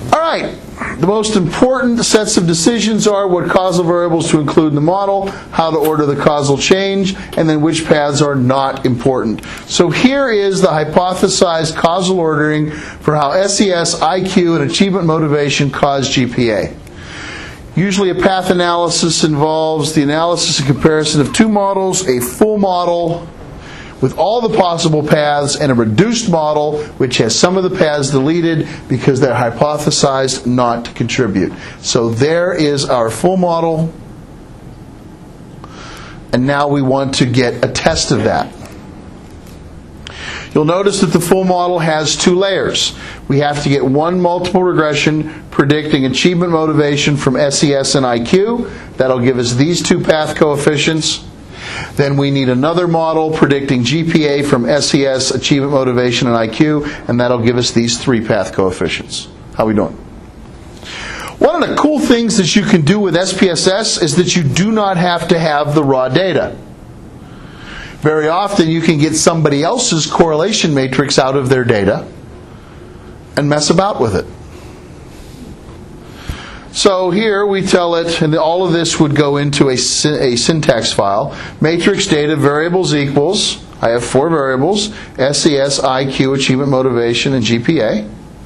All right, the most important sets of decisions are what causal variables to include in the model, how to order the causal change, and then which paths are not important. So here is the hypothesized causal ordering for how SES, IQ, and achievement motivation cause GPA. Usually a path analysis involves the analysis and comparison of two models, a full model with all the possible paths, and a reduced model which has some of the paths deleted because they're hypothesized not to contribute. So there is our full model, and now we want to get a test of that. You'll notice that the full model has two layers. We have to get one multiple regression predicting achievement motivation from SES and IQ. That'll give us these two path coefficients. Then we need another model predicting GPA from SES, achievement motivation, and IQ, and that'll give us these three path coefficients. How we doing? One of the cool things that you can do with SPSS is that you do not have to have the raw data. Very often you can get somebody else's correlation matrix out of their data and mess about with it. So here we tell it, and all of this would go into a syntax file. Matrix data variables equals, I have four variables, SES, IQ, achievement motivation, and GPA.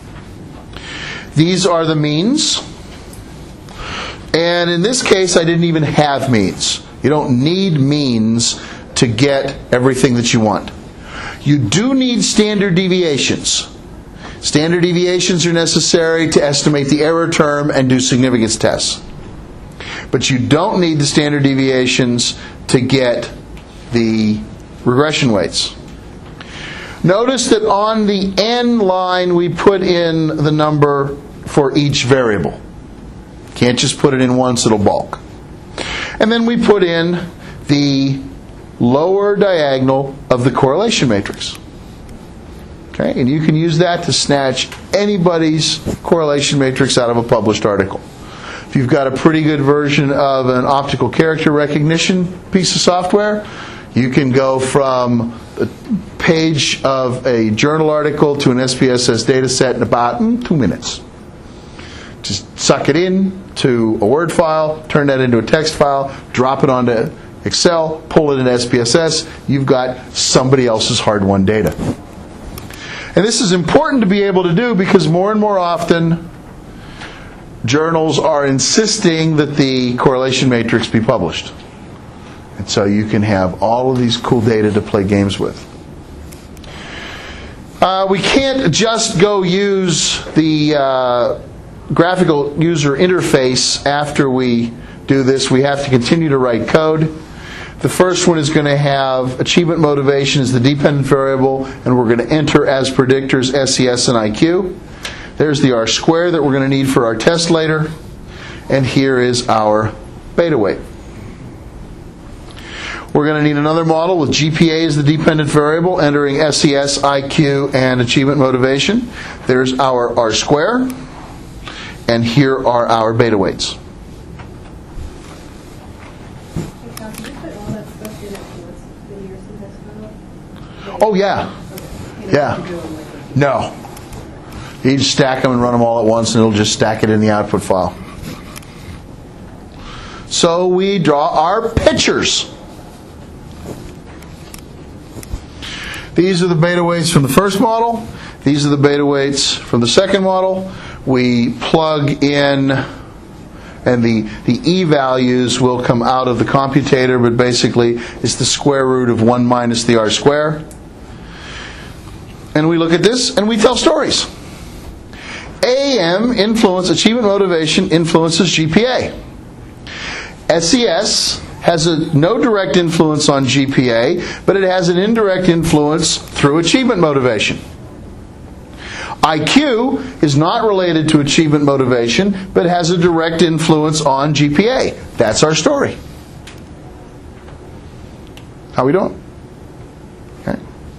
These are the means. And in this case, I didn't even have means. You don't need means to get everything that you want. You do need standard deviations. Standard deviations are necessary to estimate the error term and do significance tests. But you don't need the standard deviations to get the regression weights. Notice that on the n line we put in the number for each variable. Can't just put it in once, it'll bulk. And then we put in the lower diagonal of the correlation matrix. Okay, and you can use that to snatch anybody's correlation matrix out of a published article. If you've got a pretty good version of an optical character recognition piece of software, you can go from a page of a journal article to an SPSS data set in about 2 minutes. Just suck it in to a Word file, turn that into a text file, drop it onto Excel, pull it in SPSS, you've got somebody else's hard-won data. And this is important to be able to do because more and more often journals are insisting that the correlation matrix be published. And so you can have all of these cool data to play games with. We can't just go use the graphical user interface after we do this. We have to continue to write code. The first one is going to have achievement motivation as the dependent variable, and we're going to enter as predictors SES and IQ. There's the R square that we're going to need for our test later. And here is our beta weight. We're going to need another model with GPA as the dependent variable, entering SES, IQ, and achievement motivation. There's our R square, and here are our beta weights. Oh, yeah. Yeah. No. You just stack them and run them all at once, and it'll just stack it in the output file. So we draw our pictures. These are the beta weights from the first model. These are the beta weights from the second model. We plug in, and the E values will come out of the computator, but basically it's the square root of 1 minus the R square. And we look at this and we tell stories. AM achievement motivation influences GPA. SES has no direct influence on GPA, but it has an indirect influence through achievement motivation. IQ is not related to achievement motivation, but has a direct influence on GPA. That's our story. How we doing? Okay.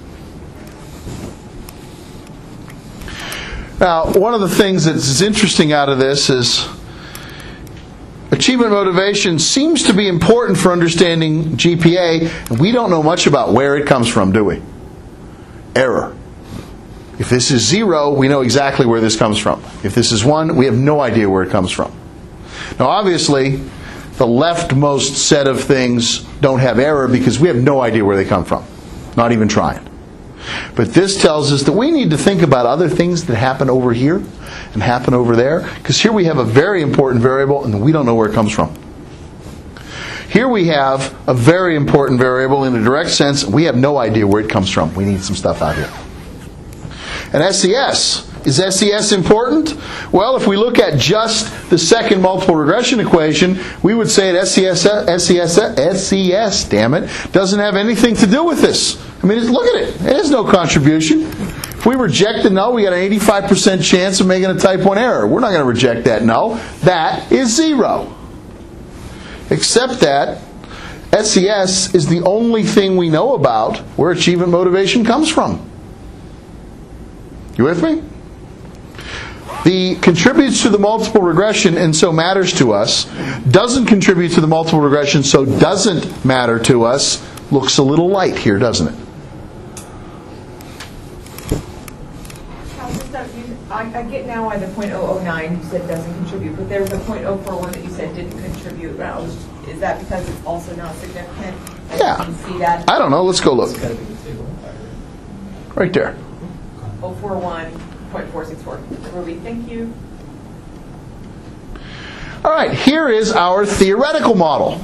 Now, one of the things that's interesting out of this is achievement motivation seems to be important for understanding GPA, and we don't know much about where it comes from, do we? Error. If this is 0, we know exactly where this comes from. If this is 1, we have no idea where it comes from. Now obviously, the leftmost set of things don't have error because we have no idea where they come from. Not even trying. But this tells us that we need to think about other things that happen over here and happen over there, because here we have a very important variable and we don't know where it comes from. Here we have a very important variable in a direct sense, and we have no idea where it comes from. We need some stuff out here. And SES. Is SES important? Well, if we look at just the second multiple regression equation, we would say that SES, damn it, doesn't have anything to do with this. I mean, look at it. It has no contribution. If we reject the null, we got an 85% chance of making a type 1 error. We're not going to reject that null. That is 0. Except that SES is the only thing we know about where achievement motivation comes from. You with me? The contributes to the multiple regression and so matters to us, doesn't contribute to the multiple regression so doesn't matter to us, looks a little light here, doesn't it? I get now why the .009 you said doesn't contribute, but there was a .041 that you said didn't contribute. Is that because it's also not significant? Yeah. Can you see that? I don't know. Let's go look. Right there. 041.464. Ruby, thank you. All right, here is our theoretical model.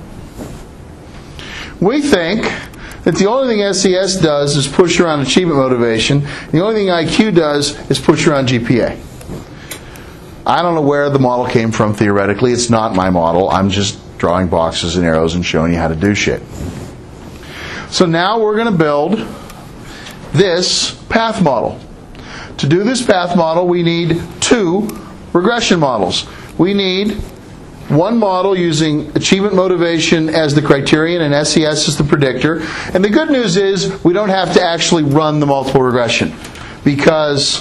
We think that the only thing SES does is push around achievement motivation. The only thing IQ does is push around GPA. I don't know where the model came from theoretically. It's not my model. I'm just drawing boxes and arrows and showing you how to do shit. So now we're going to build this path model. To do this path model, we need 2 regression models. We need one model using achievement motivation as the criterion and SES as the predictor. And the good news is we don't have to actually run the multiple regression, because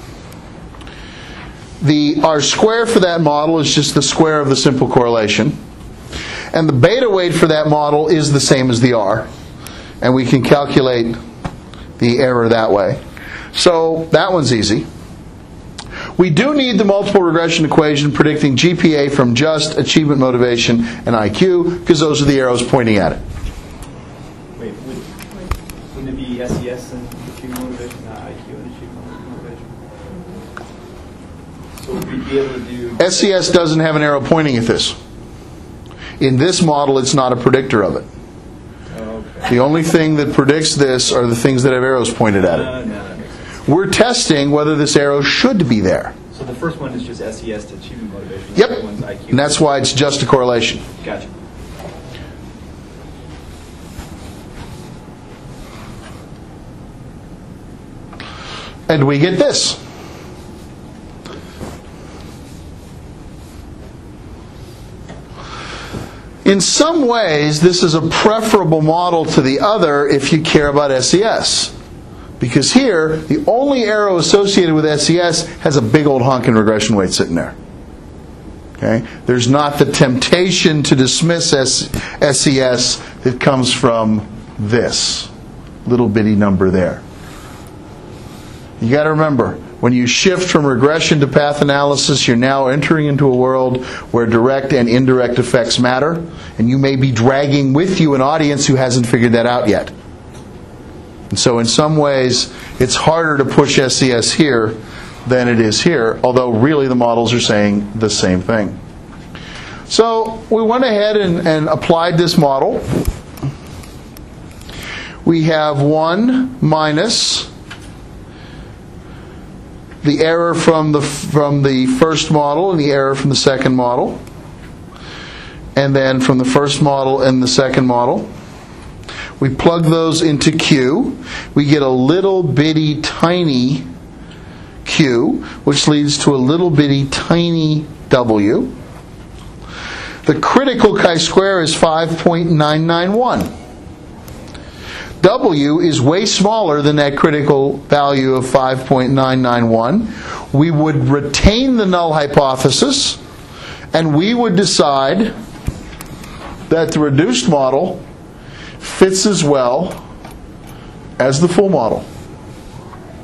the R square for that model is just the square of the simple correlation. And the beta weight for that model is the same as the R. And we can calculate the error that way. So that one's easy. We do need the multiple regression equation predicting GPA from just achievement motivation and IQ, because those are the arrows pointing at it. Wait, wouldn't it be SES and achievement motivation, not IQ and achievement motivation? So we'd be able to do... SES doesn't have an arrow pointing at this. In this model, it's not a predictor of it. Okay. The only thing that predicts this are the things that have arrows pointed at it. No, that makes sense. We're testing whether this arrow should be there. So the first one is just SES to achievement motivation. Yep. The other one's IQ. And that's why it's just a correlation. Gotcha. And we get this. In some ways, this is a preferable model to the other if you care about SES. Because here, the only arrow associated with SES has a big old honking regression weight sitting there. Okay? There's not the temptation to dismiss SES that comes from this little bitty number there. You got to remember, when you shift from regression to path analysis, you're now entering into a world where direct and indirect effects matter, and you may be dragging with you an audience who hasn't figured that out yet. And so in some ways, it's harder to push SES here than it is here, although really the models are saying the same thing. So we went ahead and applied this model. We have 1 minus the error from the first model and the error from the second model, and then from the first model and the second model. We plug those into Q. We get a little bitty tiny Q, which leads to a little bitty tiny W. The critical chi-square is 5.991. W is way smaller than that critical value of 5.991. We would retain the null hypothesis, and we would decide that the reduced model fits as well as the full model.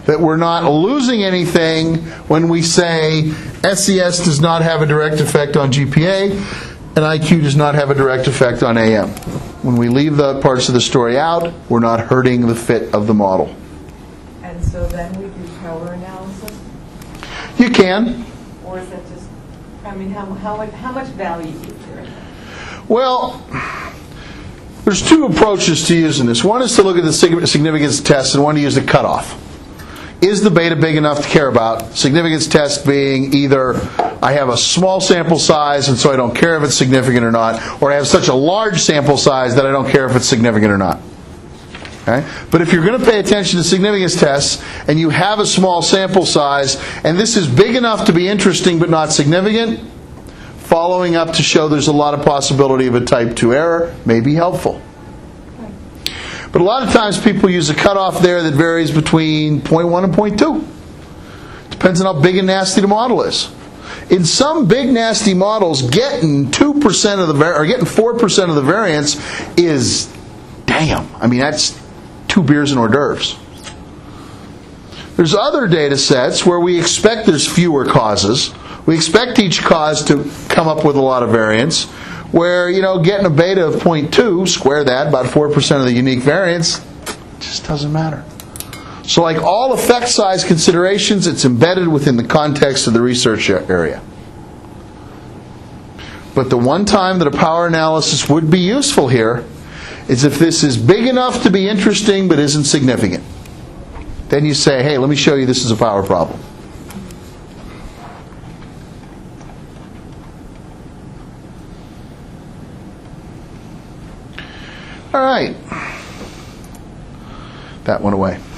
that we're not losing anything when we say SES does not have a direct effect on GPA and IQ does not have a direct effect on AM. When we leave the parts of the story out, we're not hurting the fit of the model. And so then we do power analysis? You can. Or is that just, I mean, how much value is there in that? Well, there's two approaches to using this. One is to look at the significance test, and one to use the cutoff. Is the beta big enough to care about? Significance test being either I have a small sample size and so I don't care if it's significant or not, or I have such a large sample size that I don't care if it's significant or not. Okay? But if you're going to pay attention to significance tests and you have a small sample size and this is big enough to be interesting but not significant, following up to show there's a lot of possibility of a type 2 error may be helpful. But a lot of times people use a cutoff there that varies between 0.1 and 0.2. Depends on how big and nasty the model is. In some big nasty models, getting 2% of the or getting 4% of the variance is damn. I mean, that's 2 beers and hors d'oeuvres. There's other data sets where we expect there's fewer causes. We expect each cause to come up with a lot of variance, where, getting a beta of 0.2, square that, about 4% of the unique variance, just doesn't matter. So like all effect size considerations, it's embedded within the context of the research area. But the one time that a power analysis would be useful here is if this is big enough to be interesting but isn't significant. Then you say, hey, let me show you this is a power problem. All right. That went away.